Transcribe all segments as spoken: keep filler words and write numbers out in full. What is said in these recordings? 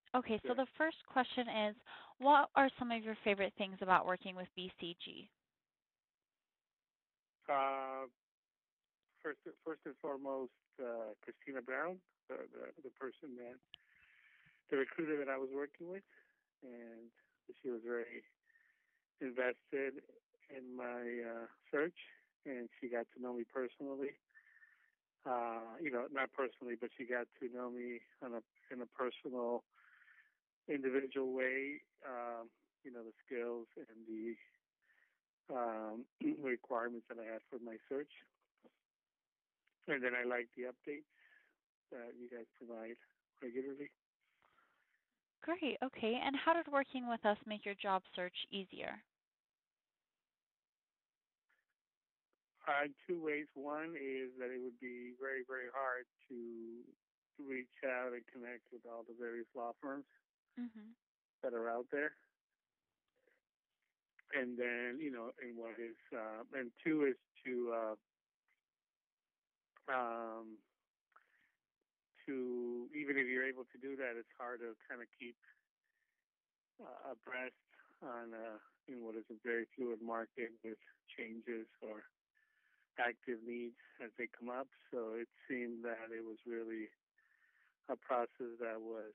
Okay, so Sure. the first question is, what are some of your favorite things about working with B C G? Uh, first, first and foremost, uh, Christina Brown, the, the the person that the recruiter that I was working with, and she was very invested in my uh, search, and she got to know me personally. Uh, you know, not personally, but she got to know me on a in a personal, individual way. Um, you know, the skills and the um, requirements that I had for my search, and then I like the updates that you guys provide regularly. Great, okay. And how did working with us make your job search easier? Uh, in two ways. One is that it would be very, very hard to reach out and connect with all the various law firms Mhm. that are out there. And then, you know, and what is, uh, and two is to, uh, um, to, even if you're able to do that, it's hard to kind of keep uh, abreast on, uh, in what is a very fluid market with changes or active needs as they come up. So it seemed that it was really a process that was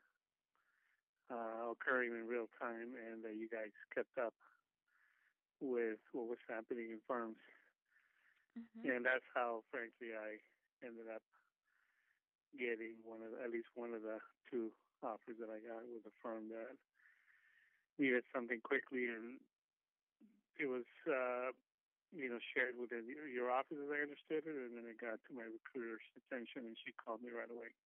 uh, occurring in real time and that you guys kept up with what was happening in firms. Mhm. And that's how, frankly, I ended up getting one of the, at least one of the two offers that I got with a firm that needed something quickly, and it was uh, you know shared within your office as I understood it, and then it got to my recruiter's attention, and she called me right away.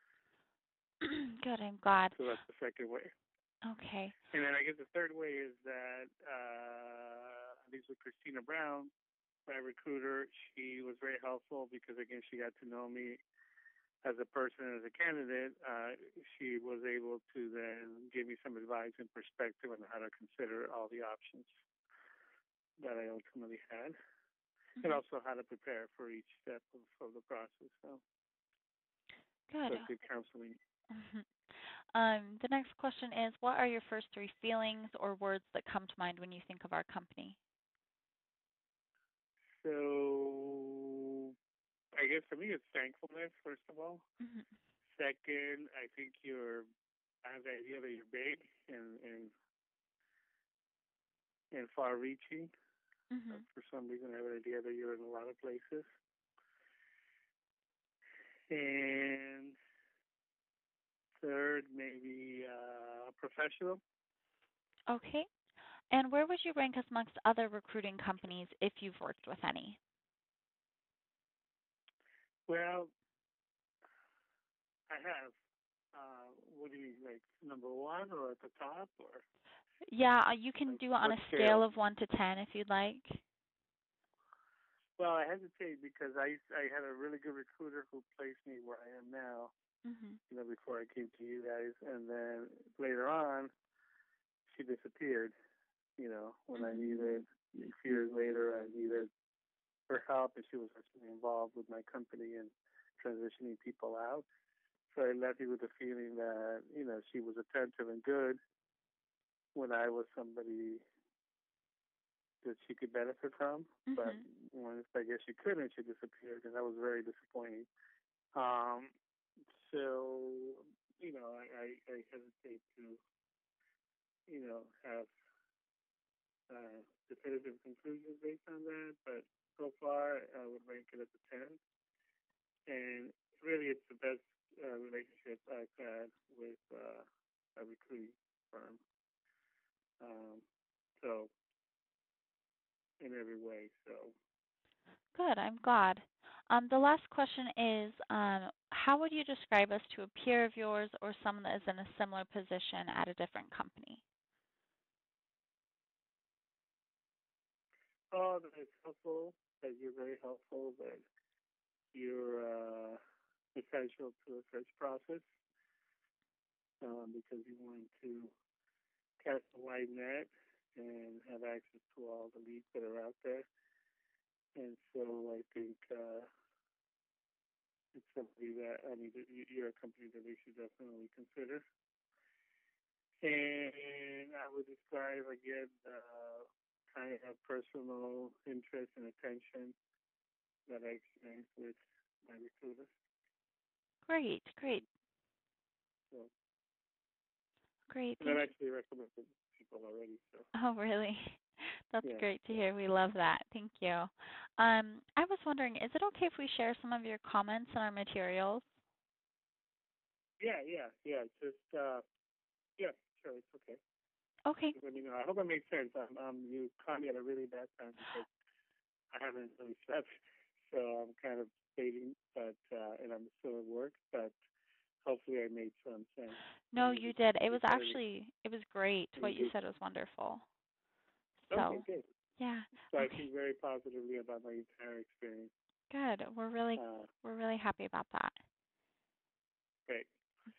Good, I'm glad. So that's the second way. Okay. And then I guess the third way is that uh, at least with Christina Brown, my recruiter, she was very helpful because again she got to know me as a person, as a candidate. Uh, she was able to then give me some advice and perspective on how to consider all the options that I ultimately had, and Mhm. also how to prepare for each step of, of the process. So Good. that's good counseling. Mhm. Um, the next question is, what are your first three feelings or words that come to mind when you think of our company? So I guess for me it's thankfulness, first of all. Mhm. Second, I think you're I have the idea that you're big and and, and far reaching. Uh, Mhm. for some reason I have an idea that you're in a lot of places. And third, maybe uh, professional. Okay. And where would you rank us amongst other recruiting companies if you've worked with any? Well, I have. Uh, what do you mean, like number one or at the top or Yeah, uh, you can like do it on what a scale scale? of one to ten if you'd like. Well, I hesitate because I I had a really good recruiter who placed me where I am now. Mhm. You know, before I came to you guys, and then later on, she disappeared. You know, when I Mhm. needed a few years later, I needed her help, and she was actually involved with my company and transitioning people out. So I left you with the feeling that, you know, she was attentive and good when I was somebody that she could benefit from. But Mhm. once I guess she couldn't, she disappeared, and that was very disappointing. Um, so, you know, I, I, I hesitate to, you know, have uh, definitive conclusions based on that. But so far, I would rank it as a ten. And really, it's the best uh, relationship I've had with uh, a recruiting firm. Um, so in every way. So Good, I'm glad. Um, the last question is, um, how would you describe us to a peer of yours or someone that is in a similar position at a different company? oh, that it's helpful. That you're very helpful. That you're uh, essential to the search process um, because you want to cast a wide net and have access to all the leads that are out there. And so I think uh, it's something that I mean you're a company that we should definitely consider. And I would describe again the kind of personal interest and attention that I experienced with my recruiters. Great, great, So, great. and Thank I've you. actually recommended people already. So, Oh, really? That's yeah, great to yeah, hear. We love that. Thank you. Um, I was wondering, is it okay if we share some of your comments in our materials? yeah, yeah, yeah. Just, uh, yeah, sure, it's okay. Okay. Just let me know. I hope it makes sense. Um, um, you caught me at a really bad time because I haven't really slept, so I'm kind of fading, but uh, and I'm still at work, but hopefully I made some sense. No, And it you was, did. It was it's very, actually, it was great. it What was you good. said was wonderful. Okay, So, good. yeah. So I Okay. think very positively about my entire experience. Good. We're really, Uh, we're really happy about that. great.